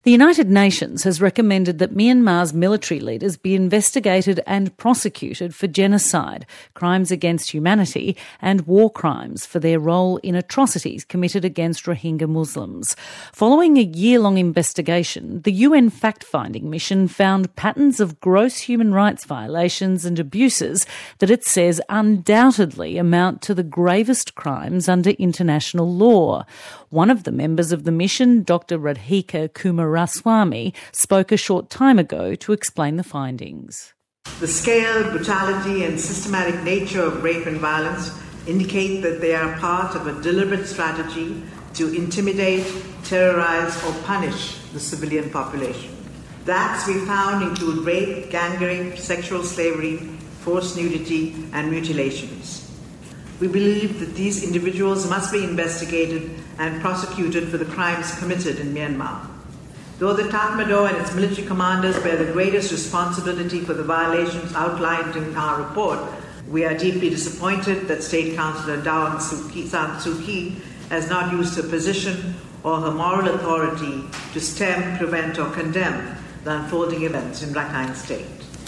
The United Nations has recommended that Myanmar's military leaders be investigated and prosecuted for genocide, crimes against humanity and war crimes for their role in atrocities committed against Rohingya Muslims. Following a year-long investigation, the UN fact-finding mission found patterns of gross human rights violations and abuses that it says undoubtedly amount to the gravest crimes under international law. One of the members of the mission, Dr. Radhika Kumaraswamy, spoke a short time ago to explain the findings. The scale, brutality and systematic nature of rape and violence indicate that they are part of a deliberate strategy to intimidate, terrorize or punish the civilian population. The acts we found include rape, gang rape, sexual slavery, forced nudity and mutilations. We believe that these individuals must be investigated and prosecuted for the crimes committed in Myanmar. Though the Tatmadaw and its military commanders bear the greatest responsibility for the violations outlined in our report, we are deeply disappointed that State Councillor Daw San Suu Kyi has not used her position or her moral authority to stem, prevent or condemn the unfolding events in Rakhine State.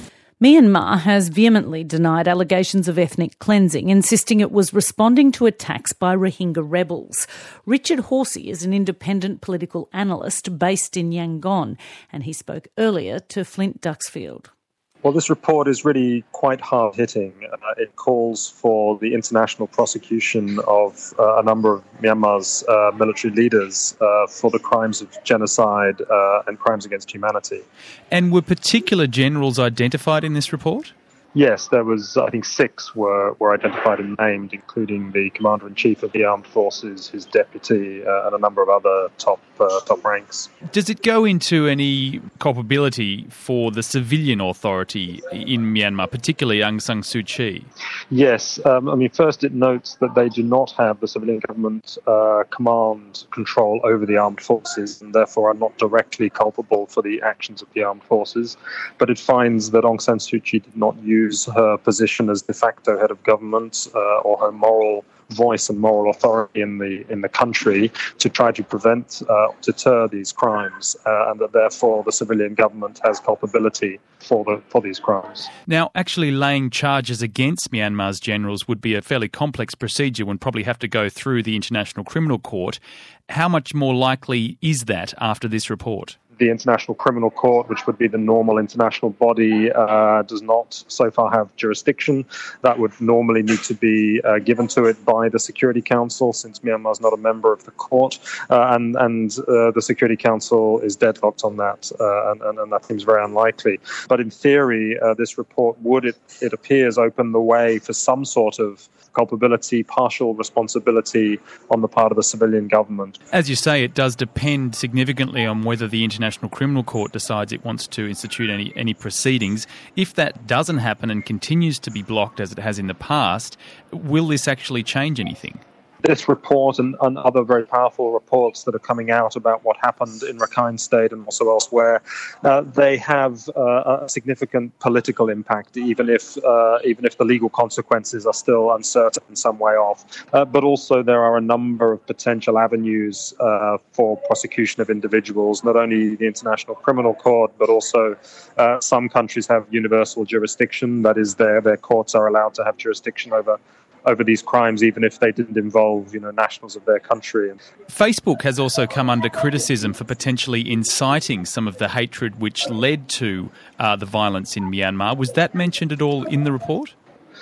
Myanmar has vehemently denied allegations of ethnic cleansing, insisting it was responding to attacks by Rohingya rebels. Richard Horsey is an independent political analyst based in Yangon, and he spoke earlier to Flint Duxfield. Well, this report is really quite hard-hitting. It calls for the international prosecution of a number of Myanmar's military leaders for the crimes of genocide and crimes against humanity. And were particular generals identified in this report? Yes, there was, I think, 6 were identified and named, including the Commander-in-Chief of the Armed Forces, his deputy, and a number of other top ranks. Does it go into any culpability for the civilian authority in Myanmar, particularly Aung San Suu Kyi? Yes. First it notes that they do not have the civilian government command control over the armed forces and therefore are not directly culpable for the actions of the armed forces. But it finds that Aung San Suu Kyi did not use her position as de facto head of government or her moral voice and moral authority in the country to try to prevent deter these crimes, and that therefore the civilian government has culpability for these crimes. Now, actually laying charges against Myanmar's generals would be a fairly complex procedure and probably have to go through the International Criminal Court. How much more likely is that after this report? The International Criminal Court, which would be the normal international body, does not so far have jurisdiction. That would normally need to be given to it by the Security Council, since Myanmar is not a member of the court, and the Security Council is deadlocked on that, and that seems very unlikely. But in theory, this report would, it appears, open the way for some sort of culpability, partial responsibility on the part of the civilian government. As you say, it does depend significantly on whether the International Criminal Court decides it wants to institute any proceedings. If that doesn't happen and continues to be blocked as it has in the past, will this actually change anything? This report and other very powerful reports that are coming out about what happened in Rakhine State and also elsewhere, they have a significant political impact, even if the legal consequences are still uncertain in some way off. But also there are a number of potential avenues for prosecution of individuals, not only the International Criminal Court, but also some countries have universal jurisdiction. That is, their courts are allowed to have jurisdiction over these crimes, even if they didn't involve, nationals of their country. Facebook has also come under criticism for potentially inciting some of the hatred which led to the violence in Myanmar. Was that mentioned at all in the report?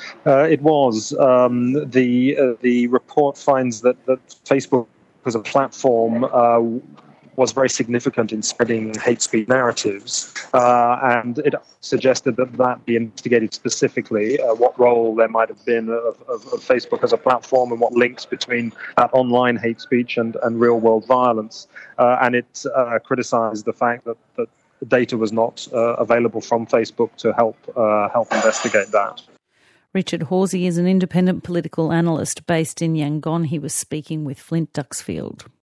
It was. The report finds that Facebook as a platform was very significant in spreading hate speech narratives, and it suggested that be investigated specifically, what role there might have been of Facebook as a platform and what links between that online hate speech and real-world violence. And it criticised the fact that data was not available from Facebook to help investigate that. Richard Horsey is an independent political analyst based in Yangon. He was speaking with Flint Duxfield.